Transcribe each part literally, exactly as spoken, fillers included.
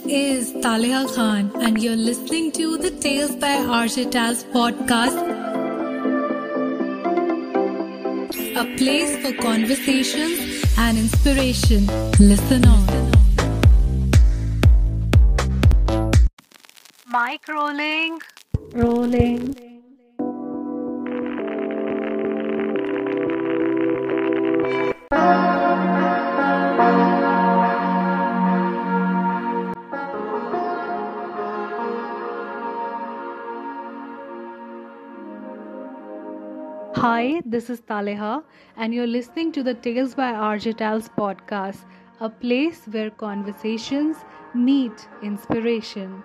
is Taliha Khan, and you're listening to the Tales by R J Tals podcast, a place for conversations and inspiration. Listen on. Mic rolling. Rolling. Hi, this is Taleha, and you're listening to the Tales by R J Tals podcast, a place where conversations meet inspiration.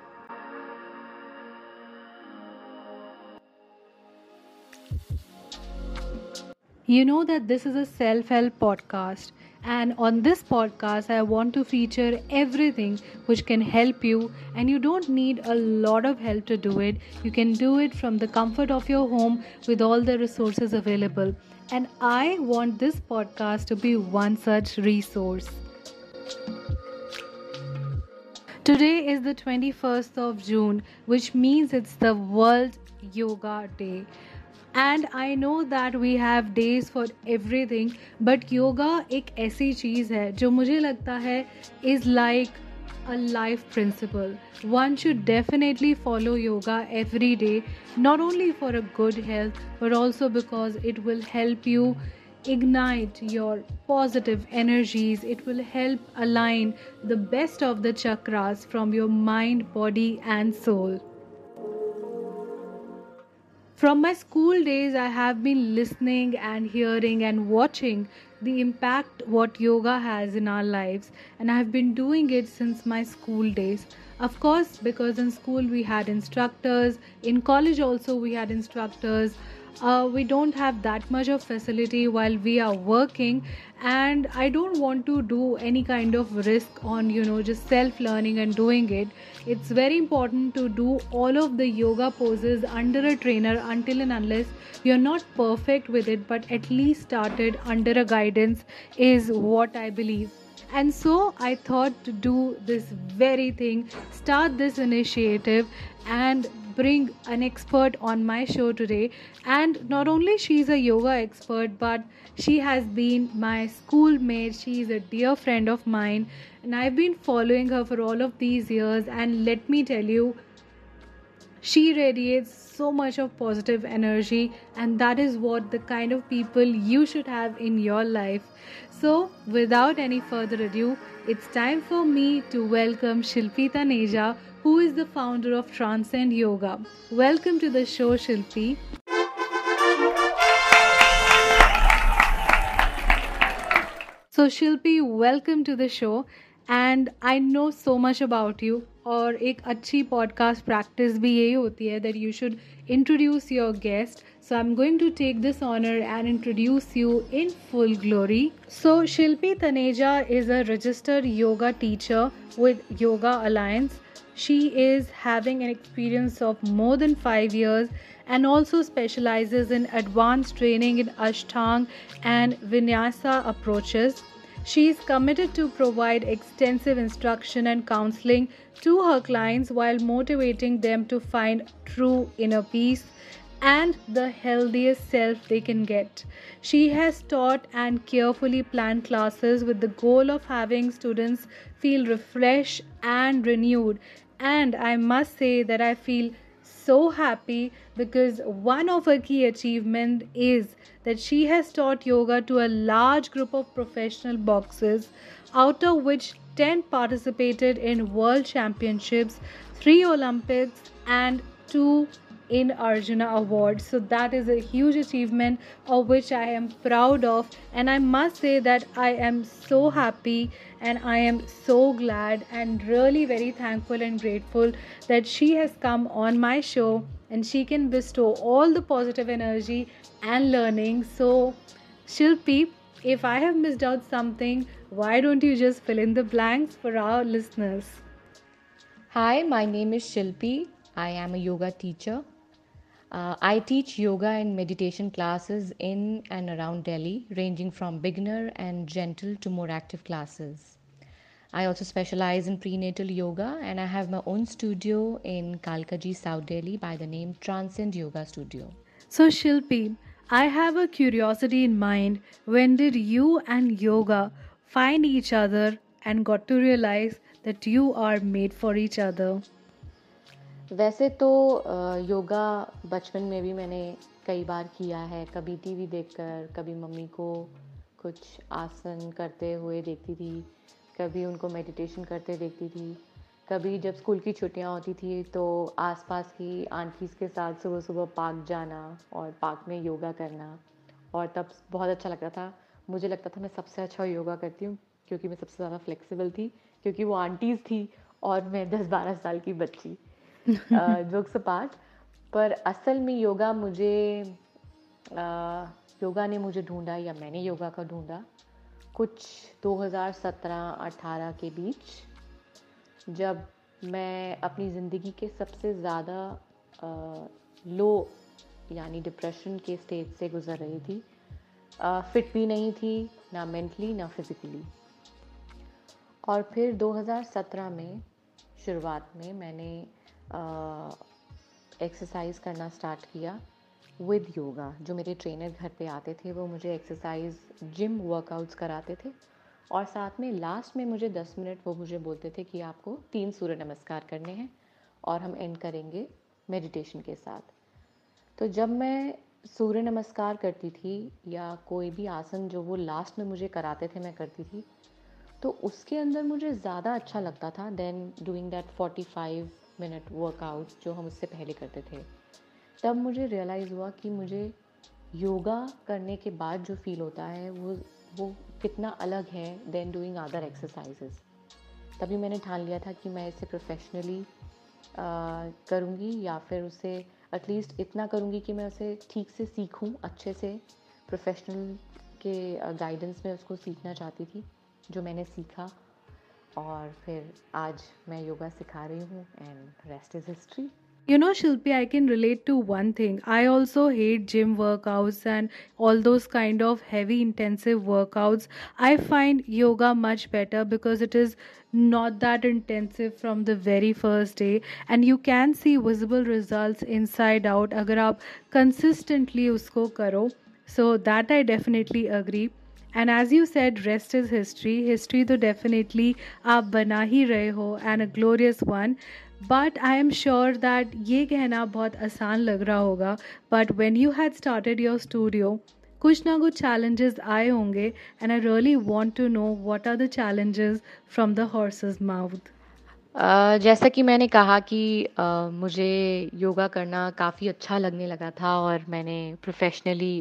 You know that this is a self help podcast, and on this podcast, I want to feature everything which can help you, and you don't need a lot of help to do it. You can do it from the comfort of your home with all the resources available. And I want this podcast to be one such resource. Today is the twenty-first of June, which means it's the World Yoga Day. And I know that we have days for everything, but yoga एक ऐसी चीज़ है जो मुझे लगता है is like a life principle. One should definitely follow yoga every day, not only for a good health, but also because it will help you ignite your positive energies. It will help align the best of the chakras from your mind, body, and soul. From my school days, I have been listening and hearing and watching the impact what yoga has in our lives, and I have been doing it since my school days. Of course, because in school we had instructors, in college also we had instructors. Uh, we don't have that much of facility while we are working, and I don't want to do any kind of risk on, you know, just self learning and doing it. It's very important to do all of the yoga poses under a trainer until and unless you're not perfect with it, but at least started under a guidance is what I believe. And so I thought to do this very thing, start this initiative, and bring an expert on my show today. And not only she's a yoga expert, but she has been my schoolmate. She's a dear friend of mine, and I've been following her for all of these years, and let me tell you, she radiates so much of positive energy, and that is what the kind of people you should have in your life. So without any further ado, it's time for me to welcome Shilpi Taneja, who is the founder of Transcend Yoga. Welcome to the show, Shilpi. So Shilpi, welcome to the show. And I know so much about you. और एक अच्छी podcast practice भी यही होती है that you should introduce your guest. So I'm going to take this honor and introduce you in full glory. So Shilpi Taneja is a registered yoga teacher with Yoga Alliance. She is having an experience of more than five years and also specializes in advanced training in Ashtanga and Vinyasa approaches. She is committed to provide extensive instruction and counseling to her clients while motivating them to find true inner peace and the healthiest self they can get. She has taught and carefully planned classes with the goal of having students feel refreshed and renewed. And I must say that I feel so happy because one of her key achievements is that she has taught yoga to a large group of professional boxers, out of which ten participated in world championships, three Olympics, and two in Arjuna Awards. So that is a huge achievement of which I am proud of, and I must say that I am so happy and I am so glad and really very thankful and grateful that she has come on my show and she can bestow all the positive energy and learning. So Shilpi, if I have missed out something, why don't you just fill in the blanks for our listeners? Hi, my name is Shilpi. I am a yoga teacher. Uh, I teach yoga and meditation classes in and around Delhi, ranging from beginner and gentle to more active classes. I also specialize in prenatal yoga, and I have my own studio in Kalkaji, South Delhi, by the name Transcend Yoga Studio. So, Shilpi, I have a curiosity in mind. When did you and yoga find each other and got to realize that you are made for each other? वैसे तो अ, योगा बचपन में भी मैंने कई बार किया है, कभी टीवी देखकर, कभी मम्मी को कुछ आसन करते हुए देखती थी, कभी उनको मेडिटेशन करते देखती थी, कभी जब स्कूल की छुट्टियां होती थी तो आसपास की आंटीज़ के साथ सुबह सुबह पार्क जाना और पार्क में योगा करना, और तब बहुत अच्छा लगता था। मुझे लगता था मैं सबसे अच्छा योगा करती हूँ क्योंकि मैं सबसे ज़्यादा फ्लेक्सिबल थी, क्योंकि वो आंटीज़ थी और मैं दस बारह साल की बच्ची। जोक्स अपार्ट, पर असल में योगा मुझे अ, योगा ने मुझे ढूंढा या मैंने योगा का ढूंढा कुछ दो हज़ार सत्रह अठारह के बीच, जब मैं अपनी ज़िंदगी के सबसे ज़्यादा लो यानी डिप्रेशन के स्टेज से गुज़र रही थी। फिट भी नहीं थी, ना मेंटली ना फिज़िकली। और फिर दो हज़ार सत्रह में शुरुआत में मैंने एक्सरसाइज करना स्टार्ट किया विद योगा। जो मेरे ट्रेनर घर पे आते थे वो मुझे एक्सरसाइज जिम वर्कआउट्स कराते थे, और साथ में लास्ट में मुझे दस मिनट वो मुझे बोलते थे कि आपको तीन सूर्य नमस्कार करने हैं और हम एंड करेंगे मेडिटेशन के साथ। तो जब मैं सूर्य नमस्कार करती थी या कोई भी आसन जो वो लास्ट में मुझे कराते थे मैं करती थी, तो उसके अंदर मुझे ज़्यादा अच्छा लगता था then doing that forty five minute workout जो हम उससे पहले करते थे। तब मुझे रियलाइज़ हुआ कि मुझे योगा करने के बाद जो फील होता है वो वो कितना अलग है देन डूइंग अदर एक्सरसाइजेस। तभी मैंने ठान लिया था कि मैं इसे प्रोफेशनली करूँगी, या फिर उसे एटलीस्ट इतना करूँगी कि मैं उसे ठीक से सीखूँ, अच्छे से प्रोफेशनल के गाइडेंस में उसको सीखना चाहती थी, जो मैंने सीखा। और फिर आज मैं योगा सिखा रही हूँ and rest is history. You know, Shilpi, I can relate to one thing. I also hate gym workouts and all those kind of heavy intensive workouts. I find yoga much better because it is not that intensive from the very first day, and you can see visible results inside out agar aap consistently usko karo. So that I definitely agree. And as you said, rest is history. History तो definitely आप बना ही रहे हो, and a glorious one. But I am sure that ये कहना बहुत आसान लग रहा होगा, but when you had started your studio कुछ ना कुछ चैलेंजेस आए होंगे, and I really want to know what are the challenges from the horse's mouth. जैसा कि मैंने कहा कि uh, मुझे योगा करना काफ़ी अच्छा लगने लगा था और मैंने प्रोफेशनली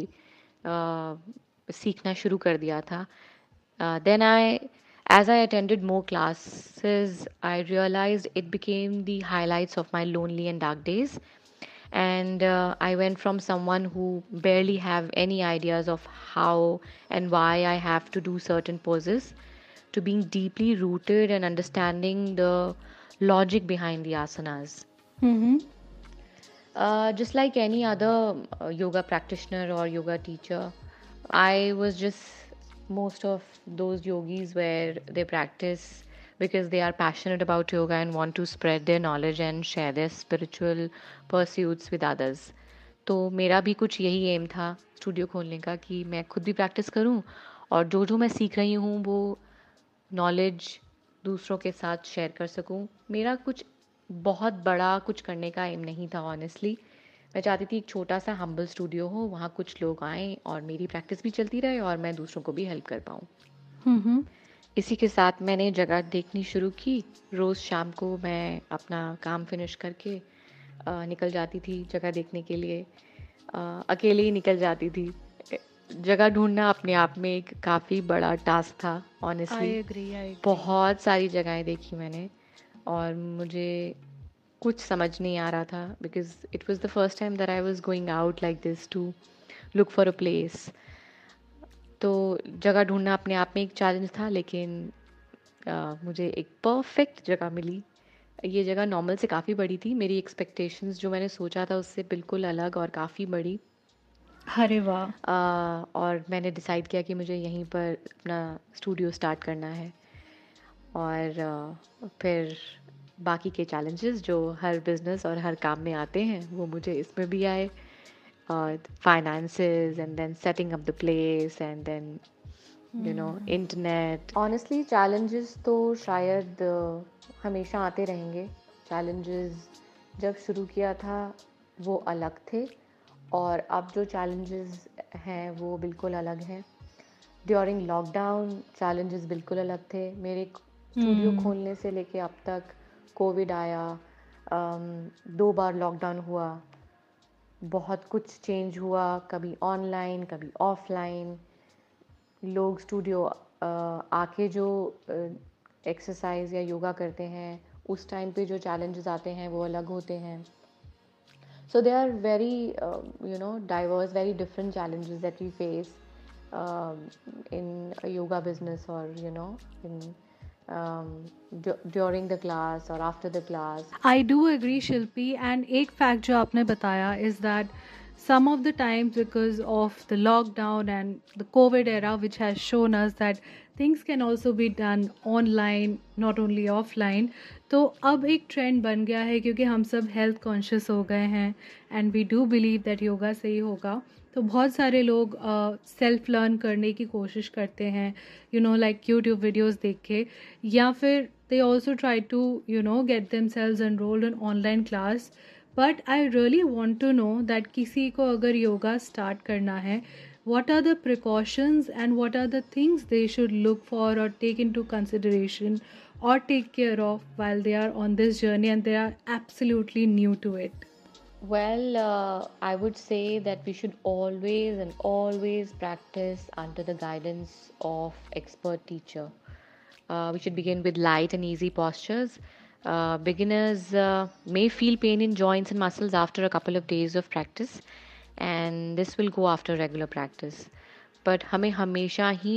सीखना शुरू कर दिया था। Then I As I attended more classes, I realized it became the highlights of my lonely and dark days. And uh, I went from someone who barely have any ideas of how and why I have to do certain poses to being deeply rooted and understanding the logic behind the asanas. Mm-hmm. Uh, just like any other uh, yoga practitioner or yoga teacher, I was just most of those yogis where they practice because they are passionate about yoga and want to spread their knowledge and share their spiritual pursuits with others. तो मेरा भी कुछ यही M था studio खोलने का कि मैं खुद भी प्रैक्टिस करूं और जो जो मैं सीख रही हूं वो नॉलेज दूसरों के साथ शेयर कर सकूं। मेरा कुछ बहुत बड़ा कुछ करने का एम नहीं था ऑनेस्टली। मैं चाहती थी एक छोटा सा हम्बल स्टूडियो हो, वहाँ कुछ लोग आएँ और मेरी प्रैक्टिस भी चलती रहे और मैं दूसरों को भी हेल्प कर पाऊँ। Mm-hmm. इसी के साथ मैंने जगह देखनी शुरू की। रोज़ शाम को मैं अपना काम फिनिश करके अ, निकल जाती थी जगह देखने के लिए। अ, अकेले ही निकल जाती थी। ए, जगह ढूंढना अपने आप में एक काफ़ी बड़ा टास्क था I honestly. agree, I agree. बहुत सारी जगहें देखी मैंने और मुझे कुछ समझ नहीं आ रहा था because it was the first time that I was going out like this to look for a place. तो जगह ढूंढना अपने आप में एक चैलेंज था, लेकिन अ, मुझे एक परफेक्ट जगह मिली। ये जगह नॉर्मल से काफ़ी बड़ी थी। मेरी एक्सपेक्टेशंस जो मैंने सोचा था उससे बिल्कुल अलग और काफ़ी बड़ी। अरे वाह। अ, और मैंने डिसाइड किया कि मुझे यहीं पर अपना स्टूडियो स्टार्ट करना है। और अ, फिर बाकी के चैलेंजेस जो हर बिजनेस और हर काम में आते हैं वो मुझे इसमें भी आए, और finances and then setting up the place and then you know internet. Honestly challenges तो शायद अ, हमेशा आते रहेंगे। चैलेंजेस जब शुरू किया था वो अलग थे, और अब जो चैलेंजेस हैं वो बिल्कुल अलग हैं। ड्यूरिंग लॉकडाउन चैलेंजेस बिल्कुल अलग थे। मेरे स्टूडियो हम्म खोलने से लेके अब तक कोविड आया, अम, दो बार लॉकडाउन हुआ, बहुत कुछ चेंज हुआ, कभी ऑनलाइन कभी ऑफलाइन। लोग स्टूडियो आके जो एक्सरसाइज या योगा करते हैं उस टाइम पे जो चैलेंजेस आते हैं वो अलग होते हैं। So there are very uh, you know diverse, very different challenges that we face um, in a yoga business, or you know in um, d- during the class or after the class. I do agree, Shilpi. And एक fact जो आपने बताया is that some of the times because of the lockdown and the COVID era, which has shown us that things can also be done online, not only offline. तो अब एक trend बन गया है क्योंकि हम सब हेल्थ कॉन्शियस हो गए हैं and we do believe that yoga से ही होगा। तो बहुत सारे लोग सेल्फ लर्न करने की कोशिश करते हैं, you know like YouTube videos देख के, या फिर they also try to you know get themselves enrolled in online class. But I really want to know that किसी को अगर योगा start करना है, what are the precautions and what are the things they should look for or take into consideration or take care of while they are on this journey and they are absolutely new to it. Well, uh, I would say that we should always and always practice under the guidance of expert teacher. Uh, we should begin with light and easy postures. Uh, beginners uh, may feel pain in joints and muscles after a couple of days of practice, and this will go after regular practice. But हमें हमेशा ही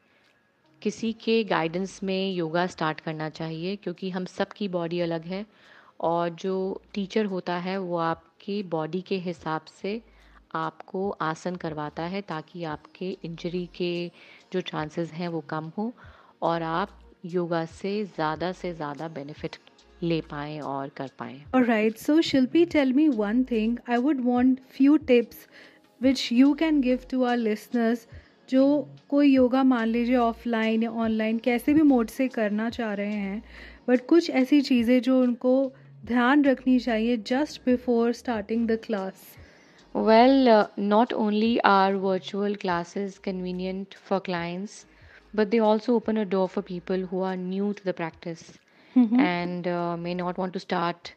किसी के guidance में yoga start करना चाहिए, क्योंकि हम सब की बॉडी अलग है, और जो टीचर होता है वो आपकी बॉडी के हिसाब से आपको आसन करवाता है ताकि आपके इंजरी के जो चांसेस हैं वो कम हो और आप योगा से ज़्यादा से ज़्यादा बेनिफिट ले पाएँ और कर पाएँ। All right, so Shilpi, tell me one thing. I would want few tips which you can give to our listeners जो कोई योगा मान लीजिए ऑफलाइन या ऑनलाइन कैसे भी मोड से करना चाह रहे हैं, बट कुछ ऐसी चीज़ें जो उनको ध्यान रखनी चाहिए just before starting the class. Well, uh, not only are virtual classes convenient for clients, but they also open a door for people who are new to the practice and uh, may not want to start,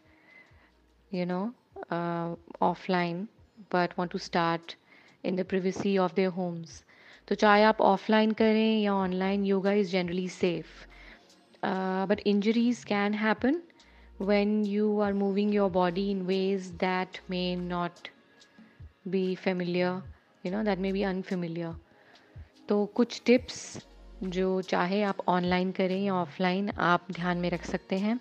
you know, uh, offline, but want to start in the privacy of their homes. तो चाहे आप offline करें या online, yoga is generally safe. Uh, but injuries can happen when you are moving your body in ways that may not be familiar, you know, that may be unfamiliar. तो कुछ tips जो चाहे आप online करें या offline आप ध्यान में रख सकते हैं।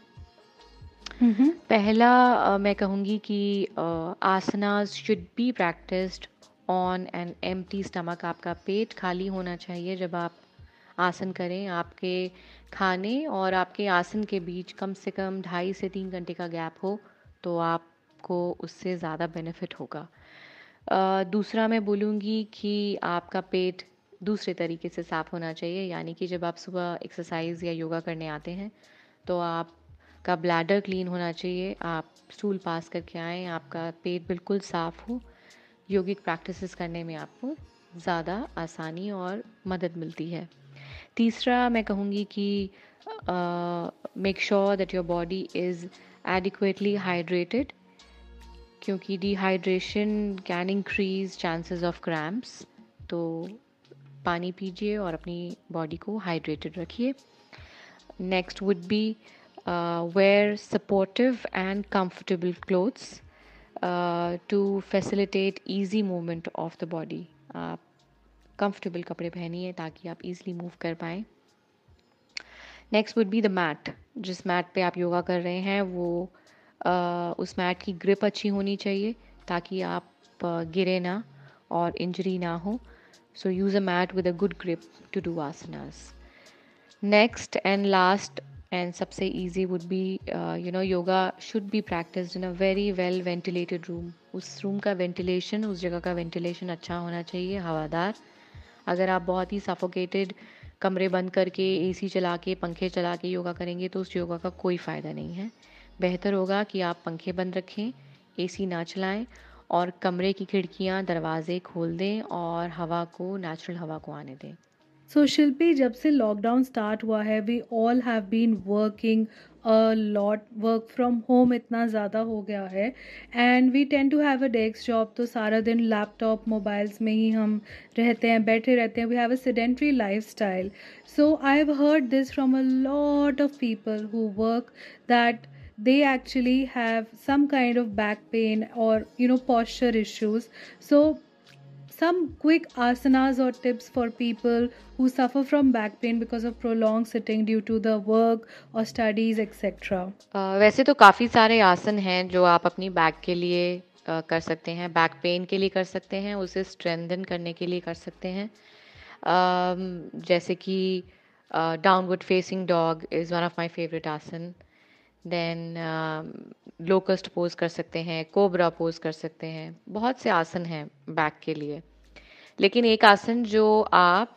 पहला अ, मैं कहूँगी कि asanas should be practised on an empty stomach. आपका पेट खाली होना चाहिए जब आप आसन करें। आपके खाने और आपके आसन के बीच कम से कम ढाई से तीन घंटे का गैप हो तो आपको उससे ज़्यादा बेनिफिट होगा। अ, दूसरा मैं बोलूँगी कि आपका पेट दूसरे तरीके से साफ़ होना चाहिए, यानी कि जब आप सुबह एक्सरसाइज या योगा करने आते हैं तो आपका ब्लैडर क्लीन होना चाहिए। आप स्टूल पास करके आएँ, आपका पेट बिल्कुल साफ़ हो। योगिक प्रैक्टिसेस करने में आपको ज़्यादा आसानी और मदद मिलती है। तीसरा मैं कहूँगी कि make sure that your body is adequately hydrated, क्योंकि dehydration can increase chances of cramps. तो पानी पीजिए और अपनी बॉडी को हाइड्रेटेड रखिए। Next would be wear supportive and comfortable clothes to facilitate easy movement of the body. आप comfortable कपड़े पहनिए ताकि आप इजीली मूव कर पाएँ। Next would be the mat. जिस मैट पे आप योगा कर रहे हैं वो uh, उस मैट की ग्रिप अच्छी होनी चाहिए ताकि आप uh, गिरे ना और इंजरी ना हो। So use a mat with a good grip to do asanas. Next and last एंड सबसे easy would be you know yoga should be practised in a very well ventilated room. उस रूम का ventilation, उस जगह का ventilation अच्छा होना चाहिए, हवादार. अगर आप बहुत ही सफोकेटेड कमरे बंद करके एसी चला के पंखे चला के योगा करेंगे तो उस योगा का कोई फ़ायदा नहीं है. बेहतर होगा कि आप पंखे बंद रखें, एसी ना चलाएं और कमरे की खिड़कियां दरवाजे खोल दें और हवा को, नेचुरल हवा को आने दें. सो शिल्पी, जब से लॉकडाउन स्टार्ट हुआ है we all have been working a lot. Work from home इतना ज़्यादा हो गया है and we tend to have a desk job. तो सारा दिन लैपटॉप मोबाइल्स में ही हम रहते हैं, बैठे रहते हैं. We have a sedentary lifestyle. So I have heard this from a lot of people who work that they actually have some kind of back pain or you know posture issues. So some quick asanas or tips for people who suffer from back pain because of prolonged sitting due to the work or studies etc. uh, वैसे तो काफ़ी सारे आसन हैं जो आप अपनी back के लिए uh, कर सकते हैं, बैक पेन के लिए कर सकते हैं, उसे स्ट्रेंथन करने के लिए कर सकते हैं. um, जैसे कि downward facing dog is one of my favourite asana. Then locust pose कर सकते हैं, कोबरा पोज कर सकते हैं. बहुत से आसन हैं बैक के लिए. लेकिन एक आसन जो आप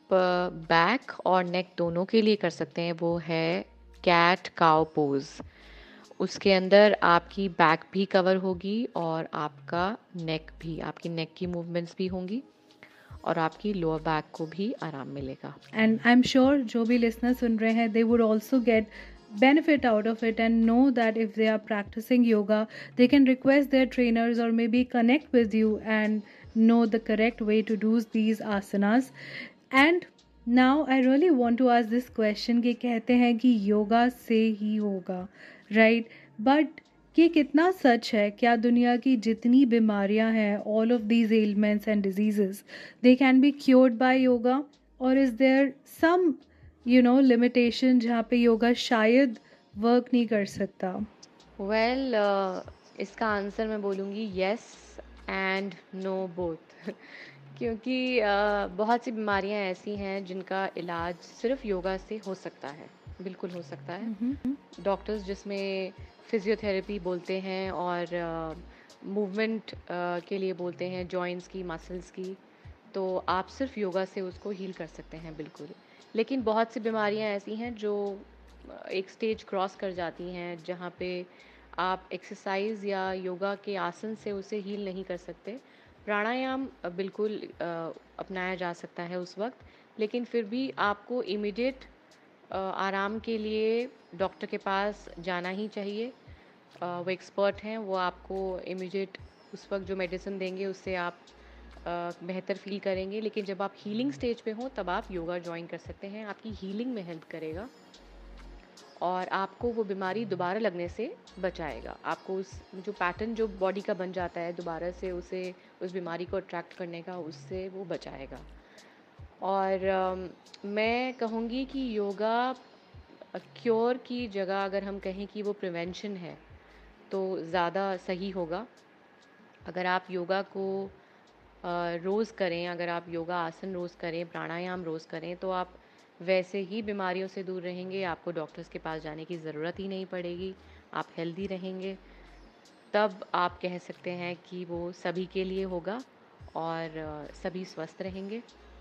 बैक और नेक दोनों के लिए कर सकते हैं वो है कैट काउ पोज. उसके अंदर आपकी बैक भी कवर होगी और आपका नेक भी, आपकी नेक की मूवमेंट्स भी होंगी और आपकी लोअर बैक को भी आराम मिलेगा. एंड आई एम श्योर जो भी लिसनर सुन रहे हैं they would also get benefit out of it and know that if they are practicing yoga they can request their trainers or maybe connect with you and know the correct way to do these asanas. And now I really want to ask this question कि कहते हैं कि योगा से ही होगा, right? but ये कितना सच है? क्या दुनिया की जितनी बीमारियां हैं, all of these ailments and diseases, they can be cured by yoga or is there some you know limitation जहाँ पे योगा शायद वर्क नहीं कर सकता? वेल well, uh, इसका आंसर मैं बोलूँगी येस एंड नो बोथ. क्योंकि uh, बहुत सी बीमारियां ऐसी हैं जिनका इलाज सिर्फ योगा से हो सकता है, बिल्कुल हो सकता है. Doctors mm-hmm. जिसमें फिजियोथेरेपी बोलते हैं और मूवमेंट uh, uh, के लिए बोलते हैं, जॉइंट्स की, मसल्स की, तो आप सिर्फ योगा से उसको हील कर सकते हैं बिल्कुल. लेकिन बहुत सी बीमारियां ऐसी हैं जो एक स्टेज क्रॉस कर जाती हैं जहाँ पे आप एक्सरसाइज या योगा के आसन से उसे हील नहीं कर सकते. प्राणायाम बिल्कुल अपनाया जा सकता है उस वक्त, लेकिन फिर भी आपको इमीडिएट आराम के लिए डॉक्टर के पास जाना ही चाहिए. वो एक्सपर्ट हैं, वो आपको इमीडिएट उस वक्त जो मेडिसिन देंगे उससे आप Uh, बेहतर फील करेंगे. लेकिन जब आप हीलिंग स्टेज पे हो तब आप योगा ज्वाइन कर सकते हैं. आपकी हीलिंग में हेल्प करेगा और आपको वो बीमारी दोबारा लगने से बचाएगा. आपको उस जो पैटर्न जो बॉडी का बन जाता है दोबारा से उसे, उस बीमारी को अट्रैक्ट करने का, उससे वो बचाएगा. और uh, मैं कहूँगी कि योगा क्योर की जगह अगर हम कहें कि वो प्रिवेंशन है तो ज़्यादा सही होगा. अगर आप योगा को रोज़ करें, अगर आप योगा आसन रोज़ करें, प्राणायाम रोज़ करें, तो आप वैसे ही बीमारियों से दूर रहेंगे. आपको डॉक्टर्स के पास जाने की ज़रूरत ही नहीं पड़ेगी. आप हेल्दी रहेंगे. तब आप कह सकते हैं कि वो सभी के लिए होगा और सभी स्वस्थ रहेंगे.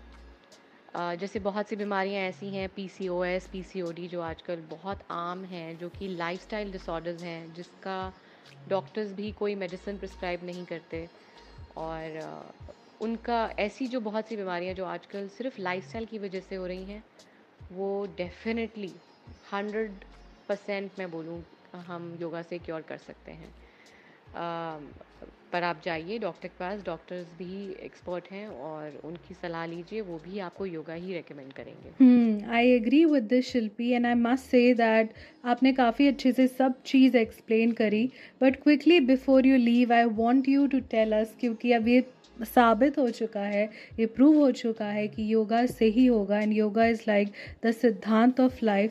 जैसे बहुत सी बीमारियां ऐसी हैं, पीसीओएस, पीसीओडी, जो आजकल बहुत आम हैं, जो कि लाइफस्टाइल डिसऑर्डर्स हैं, जिसका डॉक्टर्स भी कोई मेडिसिन प्रिस्क्राइब नहीं करते. और उनका ऐसी जो बहुत सी बीमारियां जो आजकल सिर्फ लाइफस्टाइल की वजह से हो रही हैं, वो डेफिनेटली हंड्रेड परसेंट मैं बोलूँ हम योगा से क्योर कर सकते हैं. आ, पर आप जाइए डॉक्टर के पास, डॉक्टर्स भी एक्सपर्ट हैं और उनकी सलाह लीजिए, वो भी आपको योगा ही रेकमेंड करेंगे. I agree with this Shilpi and I must say that आपने काफ़ी अच्छे से सब चीज़ एक्सप्लेन करी. But quickly before you leave I want you to tell us, क्योंकि अब ये साबित हो चुका है, ये प्रूव हो चुका है कि योगा से ही होगा and yoga is like the siddhant of life.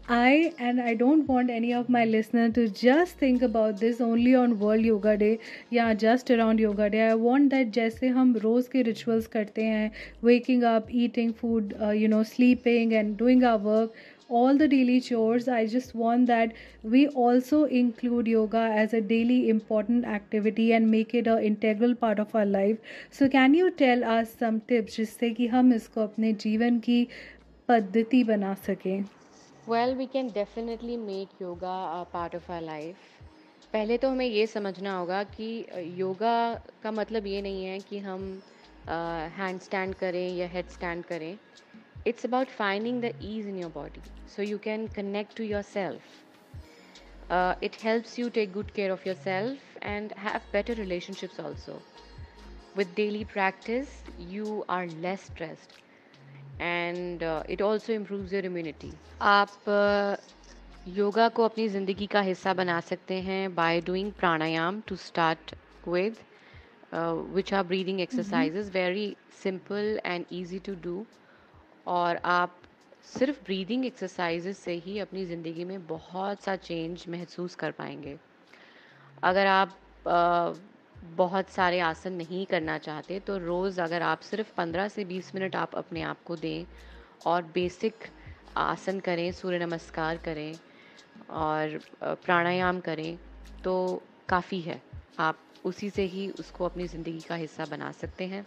I and I don't want any of my listeners to just think about this only on World Yoga Day या just around Yoga Day. I want that जैसे हम रोज़ के rituals करते हैं, waking up, eating food, uh, you know, sleeping and doing our work, all the daily chores. I just want that we also include yoga as a daily important activity and make it an integral part of our life. So can you tell us some tips जिससे कि हम इसको अपने जीवन की पद्धति बना सकें? Well we can definitely make yoga a part of our life. पहले तो हमें ये समझना होगा कि योगा का मतलब ये नहीं है कि हम हैंड uh, स्टैंड करें या हेड स्टैंड करें. It's about finding the ease in your body so you can connect to yourself. It helps you take good care of yourself and have better relationships also. With daily practice you are less stressed and it also improves your immunity. आप yoga uh, को अपनी ज़िंदगी का हिस्सा बना सकते हैं by doing pranayama to start with, which are breathing exercises, very simple and easy to do. और आप सिर्फ ब्रीदिंग एक्सरसाइजेज से ही अपनी ज़िंदगी में बहुत सा चेंज महसूस कर पाएंगे. अगर आप uh, बहुत सारे आसन नहीं करना चाहते तो रोज़ अगर आप सिर्फ पंद्रह से बीस मिनट आप अपने आप को दें और बेसिक आसन करें, सूर्य नमस्कार करें और प्राणायाम करें तो काफ़ी है. आप उसी से ही उसको अपनी ज़िंदगी का हिस्सा बना सकते हैं.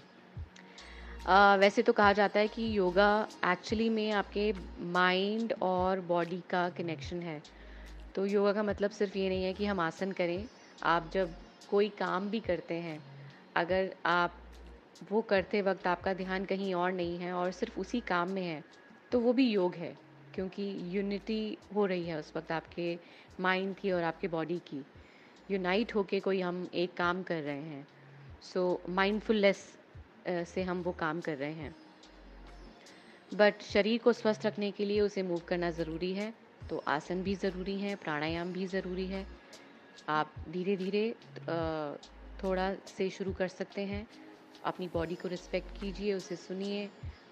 आ, वैसे तो कहा जाता है कि योगा एक्चुअली में आपके माइंड और बॉडी का कनेक्शन है. तो योगा का मतलब सिर्फ ये नहीं है कि हम आसन करें. आप जब कोई काम भी करते हैं, अगर आप वो करते वक्त आपका ध्यान कहीं और नहीं है और सिर्फ उसी काम में है तो वो भी योग है, क्योंकि यूनिटी हो रही है उस वक्त आपके माइंड की और आपके बॉडी की. यूनाइट होके कोई हम एक काम कर रहे हैं. सो माइंडफुलनेस से हम वो काम कर रहे हैं. बट शरीर को स्वस्थ रखने के लिए उसे मूव करना ज़रूरी है. तो आसन भी ज़रूरी है, प्राणायाम भी ज़रूरी है. आप धीरे धीरे थोड़ा से शुरू कर सकते हैं. अपनी बॉडी को रिस्पेक्ट कीजिए, उसे सुनिए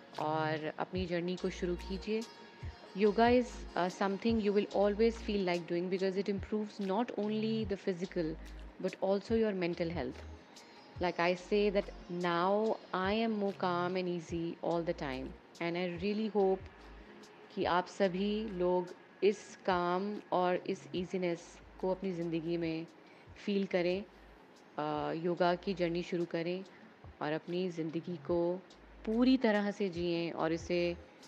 और अपनी जर्नी को शुरू कीजिए. Yoga is something you will always feel like doing because it improves not only the physical but also your mental health. Like I say that now I am more calm and easy all the time and I really hope कि आप सभी लोग इस काम और इस easiness को अपनी ज़िंदगी में फील करें, योगा की जर्नी शुरू करें और अपनी ज़िंदगी को पूरी तरह से जिएं और इसे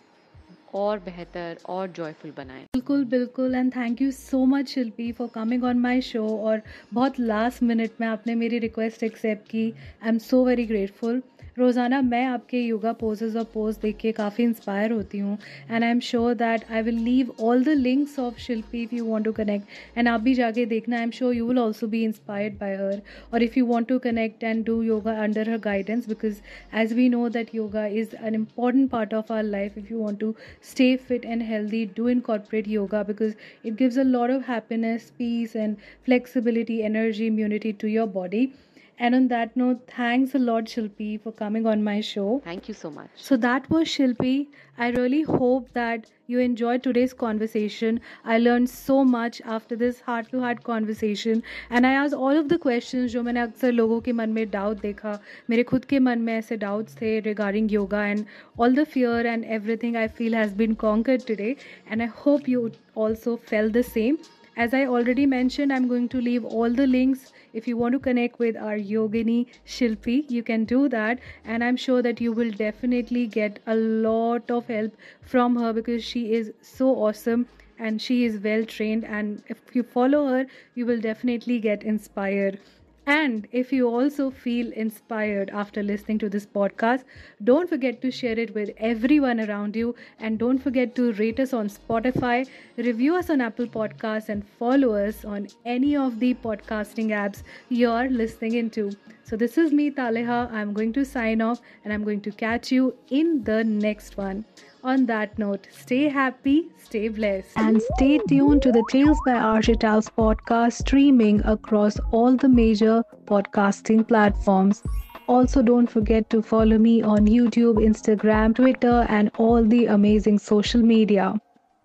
और बेहतर और जॉयफुल बनाएं. बिल्कुल बिल्कुल and thank you so much Shilpi for coming on my show. और बहुत लास्ट मिनट में आपने मेरी रिक्वेस्ट एक्सेप्ट की. I am so very grateful. रोज़ाना मैं आपके योगा पोजेज और पोज देख के काफ़ी इंस्पायर होती हूँ and I am sure that I will leave all the links of Shilpi if you want to connect and आप भी जाके देखना. I am sure you will also be inspired by her. और if you want to connect and do yoga under her guidance because as we know that yoga is an important part of our life. If you want to stay fit and healthy, do incorporate yoga because it gives a lot of happiness, peace and flexibility, energy, immunity to your body. And on that note, thanks a lot, Shilpi, for coming on my show. Thank you so much. So that was Shilpi. I really hope that you enjoyed today's conversation. I learned so much after this heart-to-heart conversation. And I asked all of the questions जो मैंने अक्सर लोगों के मन में doubt देखा. मेरे खुद के मन में ऐसे डाउट्स थे regarding yoga and all the fear and everything I feel has been conquered today. And I hope you also felt the same. As I already mentioned, I'm going to leave all the links. If you want to connect with our yogini Shilpi, you can do that. And I'm sure that you will definitely get a lot of help from her because she is so awesome and she is well trained. And if you follow her, you will definitely get inspired. And if you also feel inspired after listening to this podcast, don't forget to share it with everyone around you. And don't forget to rate us on Spotify, review us on Apple Podcasts, and follow us on any of the podcasting apps you're listening into. So this is me, Taleha. I'm going to sign off and I'm going to catch you in the next one. On that note, stay happy, stay blessed, and stay tuned to the Tales by Architals podcast streaming across all the major podcasting platforms. Also, don't forget to follow me on YouTube, Instagram, Twitter, and all the amazing social media.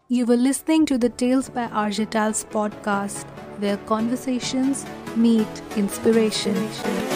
You were listening to the Tales by Arjitals podcast, where conversations meet inspiration.